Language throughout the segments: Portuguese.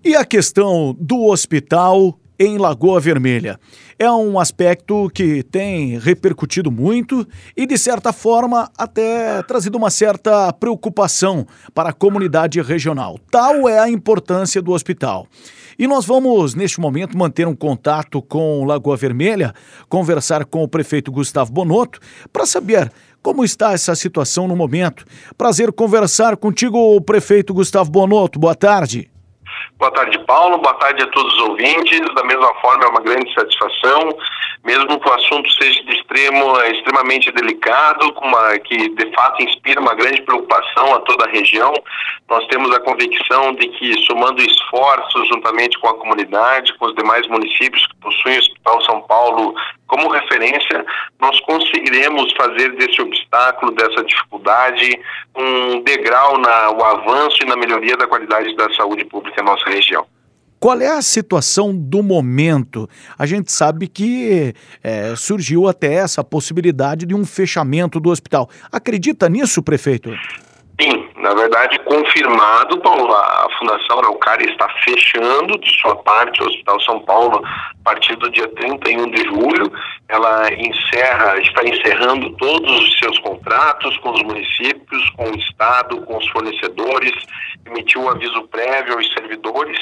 E a questão do hospital em Lagoa Vermelha? É um aspecto que tem repercutido muito e, de certa forma, até trazido uma certa preocupação para a comunidade regional. Tal é a importância do hospital. E nós vamos, neste momento, manter um contato com Lagoa Vermelha, conversar com o prefeito Gustavo Bonotto, para saber como está essa situação no momento. Prazer conversar contigo, prefeito Gustavo Bonotto. Boa tarde. Boa tarde, Paulo. Boa tarde a todos os ouvintes. Da mesma forma, é uma grande satisfação, mesmo que o assunto seja extremamente delicado, que de fato inspira uma grande preocupação a toda a região. Nós temos a convicção de que, somando esforços juntamente com a comunidade, com os demais municípios que possuem o Hospital São Paulo como referência, nós conseguiremos fazer desse obstáculo, dessa dificuldade, um degrau no avanço e na melhoria da qualidade da saúde pública na nossa região. Qual é a situação do momento? A gente sabe que surgiu até essa possibilidade de um fechamento do hospital. Acredita nisso, prefeito? Sim, na verdade, confirmado, Paulo, a Fundação Araucária está fechando de sua parte o Hospital São Paulo a partir do dia 31 de julho. Ela está encerrando todos os seus contratos com os municípios, com o Estado, com os fornecedores, emitiu um aviso prévio aos servidores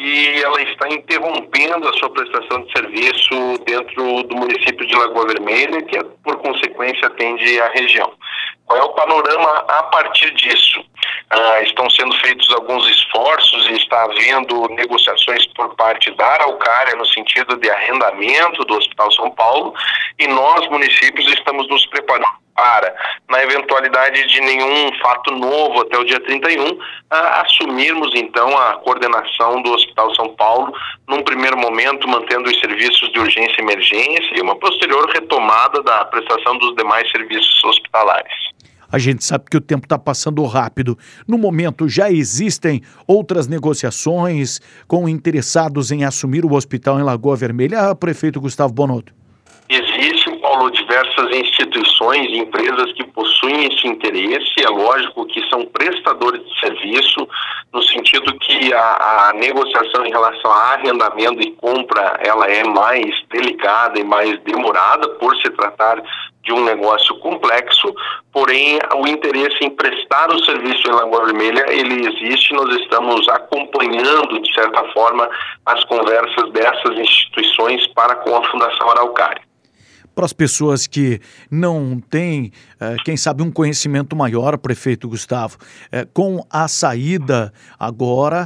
e ela está interrompendo a sua prestação de serviço dentro do município de Lagoa Vermelha, que por consequência atende a região. Qual é o panorama a partir disso? Estão sendo feitos alguns esforços e está havendo negociações por parte da Araucária no sentido de arrendamento do Hospital São Paulo, e nós, municípios, estamos nos preparando para, na eventualidade de nenhum fato novo até o dia 31, assumirmos então a coordenação do Hospital São Paulo, num primeiro momento mantendo os serviços de urgência e emergência e uma posterior retomada da prestação dos demais serviços hospitalares. A gente sabe que o tempo está passando rápido. No momento, já existem outras negociações com interessados em assumir o hospital em Lagoa Vermelha, prefeito Gustavo Bonotto? Existem, Paulo, diversas instituições e empresas que possuem esse interesse. É lógico que são prestadores de serviço, no sentido que a negociação em relação a arrendamento e compra, ela é mais delicada e mais demorada por se tratar de um negócio complexo, porém o interesse em prestar o serviço em Lagoa Vermelha, ele existe. Nós estamos acompanhando, de certa forma, as conversas dessas instituições para com a Fundação Araucária. Para as pessoas que não têm, quem sabe, um conhecimento maior, prefeito Gustavo, com a saída agora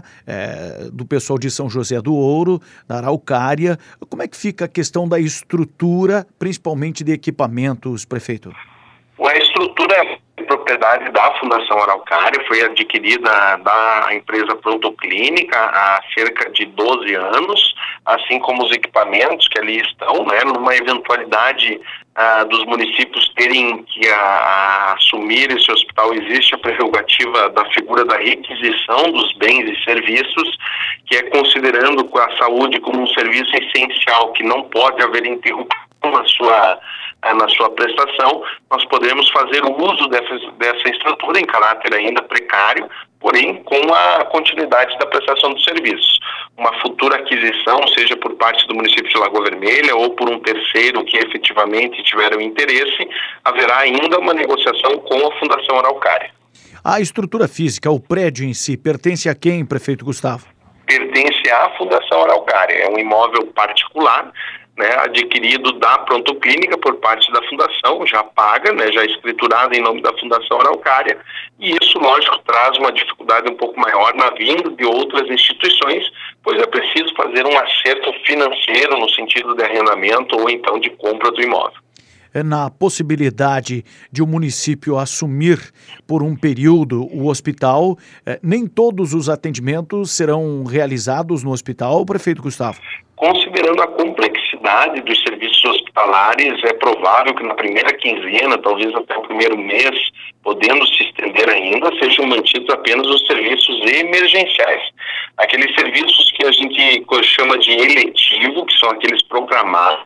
do pessoal de São José do Ouro, da Araucária, como é que fica a questão da estrutura, principalmente de equipamentos, prefeito? A estrutura é propriedade da Fundação Araucária, foi adquirida da empresa Prontoclínica há cerca de 12 anos, assim como os equipamentos que ali estão, numa eventualidade dos municípios terem que assumir esse hospital, existe a prerrogativa da figura da requisição dos bens e serviços, que é considerando a saúde como um serviço essencial, que não pode haver interrupção na sua prestação. Nós podemos fazer o uso dessa estrutura em caráter ainda precário, porém com a continuidade da prestação dos serviços. Uma futura aquisição, seja por parte do município de Lagoa Vermelha ou por um terceiro que efetivamente tiver o interesse, haverá ainda uma negociação com a Fundação Araucária. A estrutura física, o prédio em si, pertence a quem, prefeito Gustavo? Pertence à Fundação Araucária. É um imóvel particular, adquirido da Prontoclínica por parte da Fundação, já paga, já escriturado em nome da Fundação Araucária, e isso, lógico, traz uma dificuldade um pouco maior na vinda de outras instituições, pois é preciso fazer um acerto financeiro no sentido de arrendamento ou então de compra do imóvel. Na possibilidade de o município assumir por um período o hospital, nem todos os atendimentos serão realizados no hospital, prefeito Gustavo? Considerando a complexidade dos serviços hospitalares, é provável que na primeira quinzena, talvez até o primeiro mês, podendo se estender ainda, sejam mantidos apenas os serviços emergenciais. Aqueles serviços que a gente chama de eletivo, que são aqueles programados,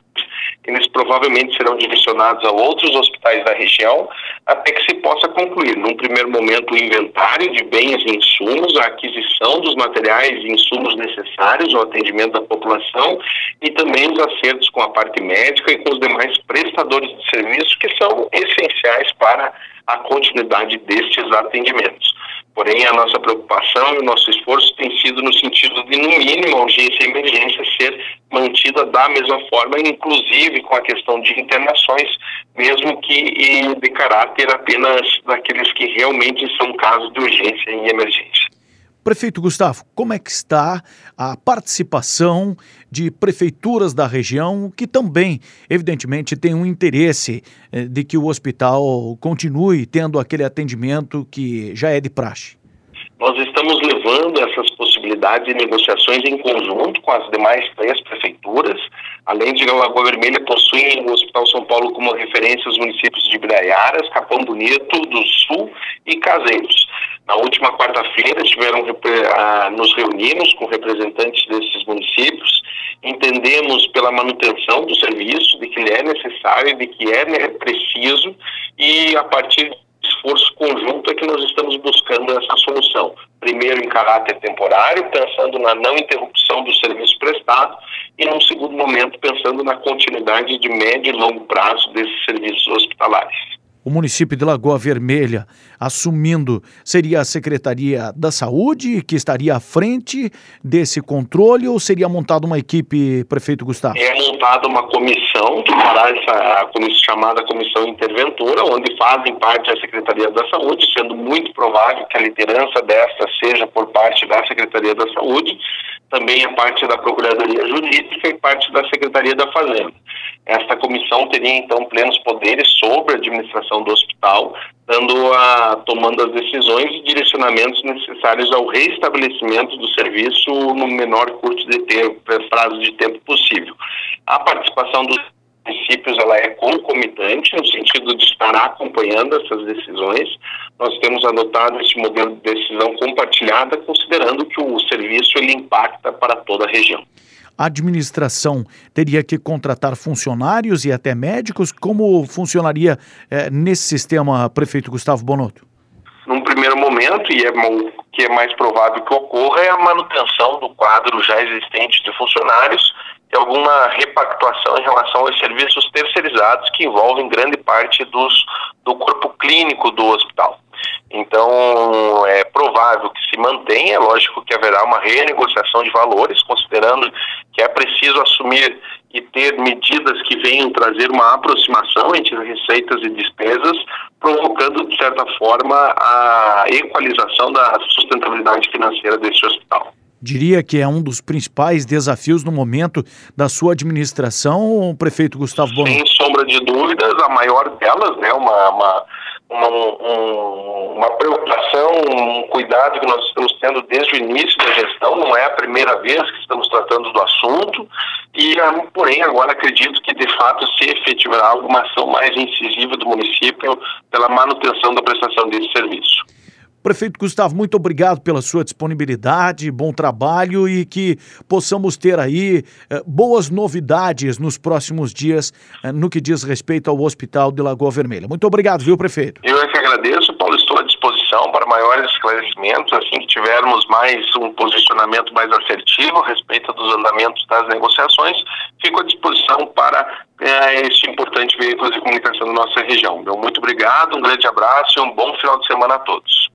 eles provavelmente serão direcionados a outros hospitais da região, até que se possa concluir, num primeiro momento, o inventário de bens e insumos, a aquisição dos materiais e insumos necessários ao atendimento da população e também os acertos com a parte médica e com os demais prestadores de serviço que são essenciais para a continuidade destes atendimentos. Porém, a nossa preocupação e o nosso esforço tem sido no sentido de, no mínimo, a urgência e emergência ser mantida da mesma forma, inclusive com a questão de internações, mesmo que de caráter apenas daqueles que realmente são casos de urgência e emergência. Prefeito Gustavo, como é que está a participação de prefeituras da região que também, evidentemente, têm um interesse de que o hospital continue tendo aquele atendimento que já é de praxe? Nós estamos levando essas possibilidades de negociações em conjunto com as demais 3 prefeituras. Além de Lagoa Vermelha, possuem o Hospital São Paulo como referência os municípios de Ibraiaras, Capão Bonito do Sul e Caseiros. Na última quarta-feira, nos reunimos com representantes desses municípios, entendemos pela manutenção do serviço, de que ele é necessário, de que é preciso, e a partir de esforço conjunto é que nós estamos buscando essa solução. Primeiro em caráter temporário, pensando na não interrupção do serviço prestado, e num segundo momento pensando na continuidade de médio e longo prazo desses serviços hospitalares. O município de Lagoa Vermelha, assumindo, seria a Secretaria da Saúde que estaria à frente desse controle ou seria montada uma equipe, prefeito Gustavo? É montada uma comissão que fará essa chamada comissão interventora, onde fazem parte a Secretaria da Saúde, sendo muito provável que a liderança desta seja por parte da Secretaria da Saúde, também a parte da Procuradoria Jurídica e parte da Secretaria da Fazenda. Esta comissão teria, então, plenos poderes sobre a administração do hospital, tomando as decisões e direcionamentos necessários ao reestabelecimento do serviço no menor prazo de tempo possível. A participação dos municípios ela é concomitante, no sentido de estar acompanhando essas decisões. Nós temos adotado esse modelo de decisão compartilhada, considerando que o serviço ele impacta para toda a região. A administração teria que contratar funcionários e até médicos? Como funcionaria nesse sistema, prefeito Gustavo Bonotto? Num primeiro momento, e que é mais provável que ocorra, é a manutenção do quadro já existente de funcionários e alguma repactuação em relação aos serviços terceirizados que envolvem grande parte do corpo clínico do hospital. Então, é provável que se mantenha, é lógico que haverá uma renegociação de valores, considerando que é preciso assumir e ter medidas que venham trazer uma aproximação entre receitas e despesas, provocando, de certa forma, a equalização da sustentabilidade financeira desse hospital. Diria que é um dos principais desafios no momento da sua administração, prefeito Gustavo Bonotto? Sem sombra de dúvidas, a maior delas, né, uma preocupação, um cuidado que nós estamos tendo desde o início da gestão. Não é a primeira vez que estamos tratando do assunto porém agora acredito que de fato se efetivará alguma ação mais incisiva do município pela manutenção da prestação desse serviço. Prefeito Gustavo, muito obrigado pela sua disponibilidade, bom trabalho e que possamos ter aí boas novidades nos próximos dias no que diz respeito ao Hospital de Lagoa Vermelha. Muito obrigado, viu, prefeito? Eu é que agradeço, Paulo, estou à disposição para maiores esclarecimentos, assim que tivermos um posicionamento mais assertivo a respeito dos andamentos das negociações, fico à disposição para este importante veículo de comunicação da nossa região. Muito obrigado, um grande abraço e um bom final de semana a todos.